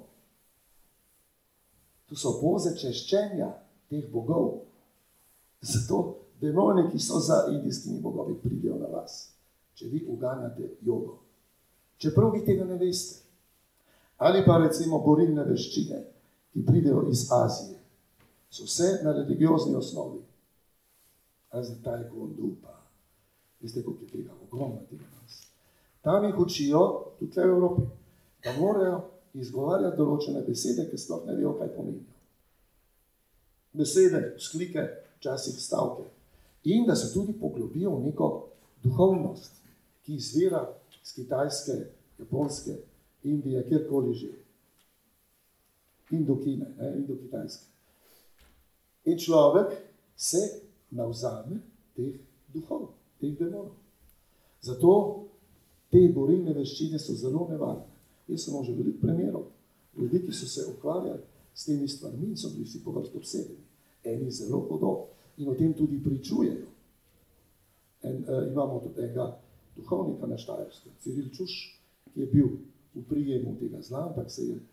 To so poze češčenja teh bogov. Zato demoni, ki so za indijskimi bogovi, pridejo na vas, če vi uganjate jogo. Čeprav vi tega ne veste. Ali pa recimo borilne veščine, ki pridejo iz Azije, so vse na religiozni osnovi. Razen taekwondo pa, veste, koliko je tega, ogromno tega nas. Tam jih učijo, tudi v Evropi, da morajo izgovarjati določene besede, ki sploh ne vejo, kaj pomenijo. Besede, vzklike, včasih stavke. In da se tudi poglobijo v neko duhovnost, ki izvira z Kitajske, Japonske, Indije, kjerkoli že. Indokine, Indokitajske. In človek se navzame teh duhov, teh demonov. Zato te borilne veščine so zelo nevarne. Jaz sem že veliko primerov, ljudi, ki so se ukvarjali s temi stvarmi in so bili vsi po vrsti obsedeni. Eni zelo hudo in o tem tudi pričujejo. Imamo tudi enega duhovnika na Štajerskem, Ciril Čuš, ki je bil v prijemu tega zla, ampak se je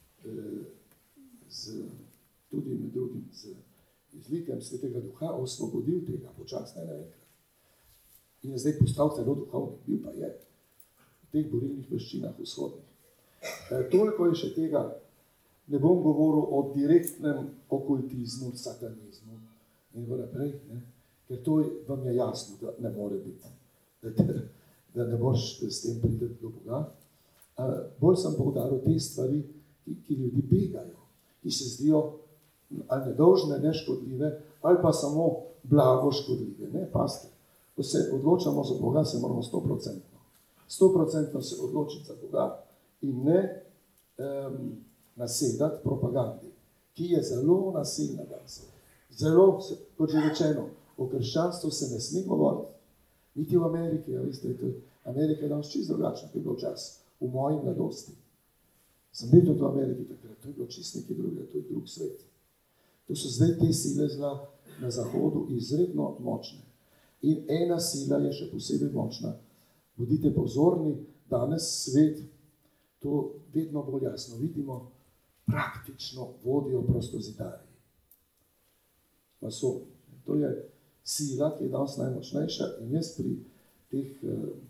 tudi med drugim z izlitjem Svetega Duha osvobodil tega počasne naenkrat. In je zdaj postal celo duhovnik, bil pa je v teh borilnih veščinah vzhodnih. Toliko je še tega, ne bom govoril o direktnem okultizmu, satanizmu in tako naprej, ker to vam je jasno, da ne more biti, da ne boš s tem priti do Boga. Bolj sem poudaril te stvari, ki ljudi begajo, ki se zdijo ali nedolžne, neškodljive, ali pa samo blago škodljive. Ne, paste, ko se odločamo za Boga, se moramo 100% se odločiti za Boga in ne nasedati propagandi, ki je zelo nasilna danes. Zelo, kot že rečeno, o krščanstvu se ne sme govoriti. Niti v Ameriki, ja, veste, Amerika je danes čisto drugačna, kot je bilo čas v moji mladosti. Sem bil tudi v Ameriki takrat, to je bilo čisto nekaj drugega, to je drug svet. To so zdaj te sile zla na zahodu izredno močne. In ena sila je še posebej močna. Bodite pozorni, danes svet, to vedno bolj jasno vidimo, praktično vodijo prostozidarji. Masoni. To je sila, ki je danes najmočnejša in jaz pri teh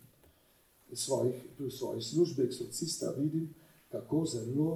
svojih službi eksorcista vidim, kako zelo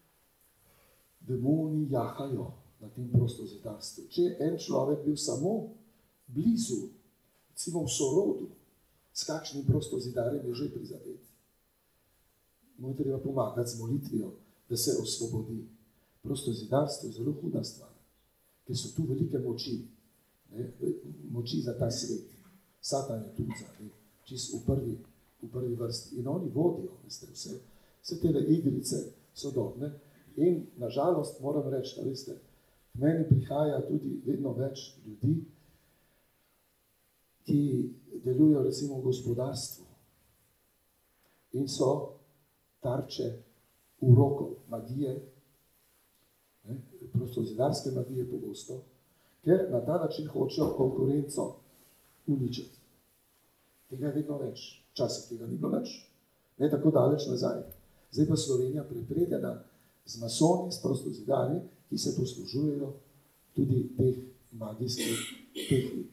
demoni jahajo na tem prostozidarstvu. Če je en človek bil samo blizu, recimo v sorodu, s kakšnim prostozidarjem je že prizadet. Mu je treba pomagati z molitvijo, da se osvobodi. Prostozidarstvo je zelo huda stvar. ker so tu velike moči, moči za ta svet. Satan je tu čist v prvi vrsti. In oni vodijo, veste, vse te igrice sodobne. In nažalost moram reči, da veste, k meni prihaja tudi vedno več ljudi, ki delujejo recimo v gospodarstvu in so tarče urokov, magije, prostozidarske magije pogosto, ker na ta način hočejo konkurenco uničiti. Tega je vedno več. Včasih tega ni bilo več, ne tako daleč nazaj. Zdaj pa Slovenija prepredena z masoni, s prostozidarji, ki se poslužujejo tudi teh magijskih tehnik.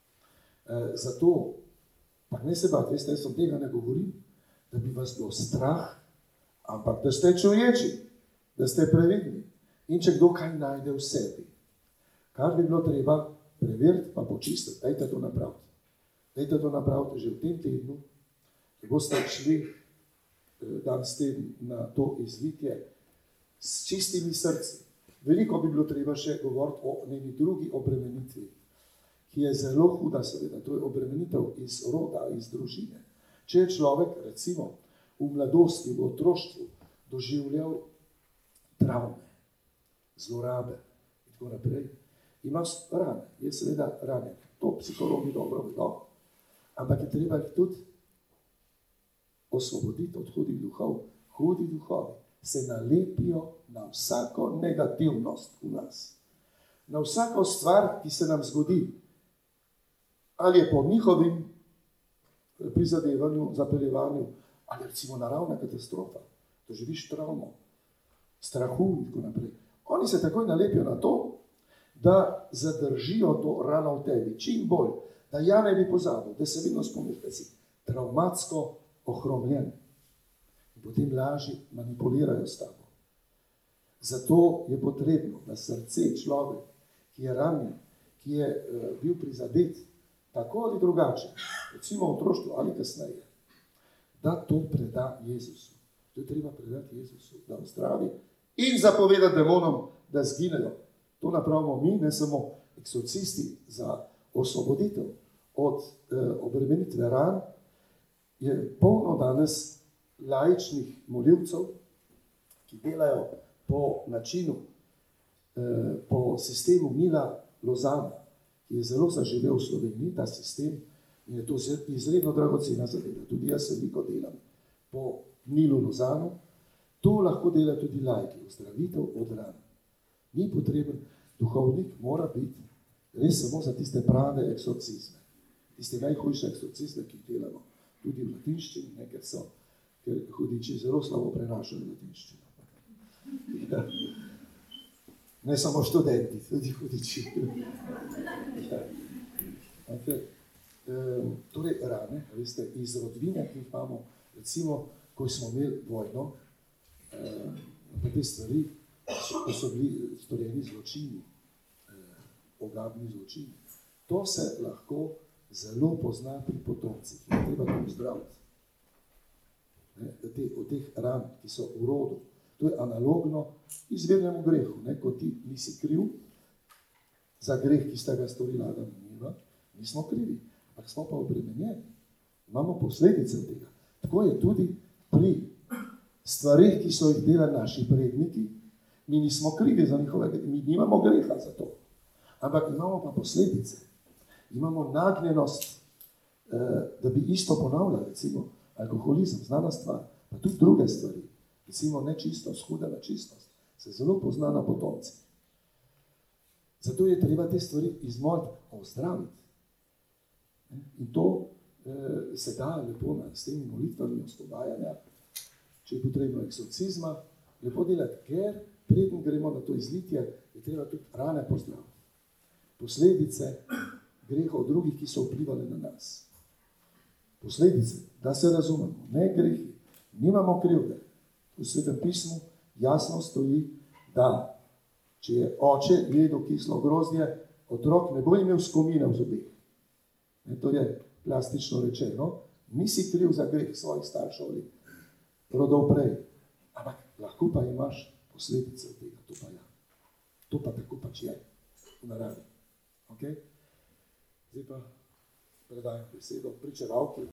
Zato, pa ne se bati, veste, jaz tega ne govorim, da bi vas bilo strah, ampak da ste čuječi, da ste previdni. In če kdo kaj najde v sebi, kar bi bilo treba preveriti, pa počistiti, dajte to napraviti. Dajte to napraviti že v tem tednu, da boste šli danes teden na to izvitje s čistimi srci. Veliko bi bilo treba še govoriti o neki drugi obremenitvi, ki je zelo huda seveda, to je obremenitev iz roda, iz družine. Če je človek, recimo, v mladosti, v otroštvu doživljal travme, zlorabe in tako naprej, ima rane, je seveda ranjen. To psihologi dobro vedo, ampak je treba jih tudi osvoboditi od hudih duhov. Hudi duhovi se nalepijo na vsako negativnost v nas. Na vsako stvar, ki se nam zgodi, ali je po njihovim prizadevanju, zapeljevanju, ali recimo naravna katastrofa, doživiš travmo, strahu in tako naprej. Oni se takoj nalepijo na to, da zadržijo to rano v tebi, čim bolj, da ja ne bi pozabil, da se vedno spomniš, da si travmatsko ohromljen. In potem lažje manipulirajo s tabo. Zato je potrebno, da srce človek, ki je ranjen, ki je bil prizadet, tako ali drugače, recimo v otroštvu ali kasneje, da to preda Jezusu. To je treba predati Jezusu, da ozdravi in zapovedati demonom, da zginejo. To napravimo mi, ne samo eksorcisti, za osvoboditev od obremenitve ran. Je polno danes laičnih molilcev, ki delajo po načinu, po sistemu Mila Lozana, ki je zelo zaživel v Sloveniji, ta sistem, in je to izredno dragocena zadeva. Tudi jaz se veliko delam po Milu Lozanu. To lahko dela tudi laiki, ozdravitev od ran. Ni potreben, duhovnik mora biti res samo za tiste prave eksorcizme. Tiste najhujše eksorcizme, ki jih delamo tudi v latinščini, ker hudiči zelo slabo prenašajo latinščino. Ja. Ne samo študenti, tudi hudiči. Ja. Okay. Torej rane, veste, iz rodvine, ki jih imamo, recimo, ko smo imeli vojno, pa te stvari, ko so bili storjeni zločini, ogabni zločini. To se lahko zelo pozna pri potomcih. Je treba to zdraviti. Od teh ran, ki so v rodu. To je analogno izvirnemu grehu. Ko ti nisi kriv za greh, ki sta ga storila Adam in Eva, nismo krivi, ampak smo pa obremenjeni. Imamo posledice tega. Tako je tudi pri stvarih, ki so jih delali naši predniki. Mi nismo krivi za njihove grehe, mi nimamo greha za to. Ampak imamo pa posledice. Imamo nagnjenost, da bi isto ponavljali, recimo alkoholizem, znana stvar, pa tudi druge stvari, recimo nečistost, huda nečistost, se zelo pozna na potomcih. Zato je treba te stvari izmoliti, ozdraviti. In to se da lepo s temi molitvami osvobajanja, če je potrebno eksorcizma, lepo delati, ker preden gremo na to izlitje, je treba tudi rane pozdraviti. Posledice grehov drugih, ki so vplivali na nas. Posledice, da se razumemo, ne grehi, nimamo krivde. V Svetem pismu jasno stoji, da če je oče jedel kislo grozdje, otrok ne bo imel skomine v zobeh. To je plastično rečeno, nisi kriv za greh svojih staršev ali rodov prej, ampak lahko pa imaš posledice od tega, to pa ja. To pa tako pač je. v naravi. Okay? Zdaj pa predajam besedo pričevalki.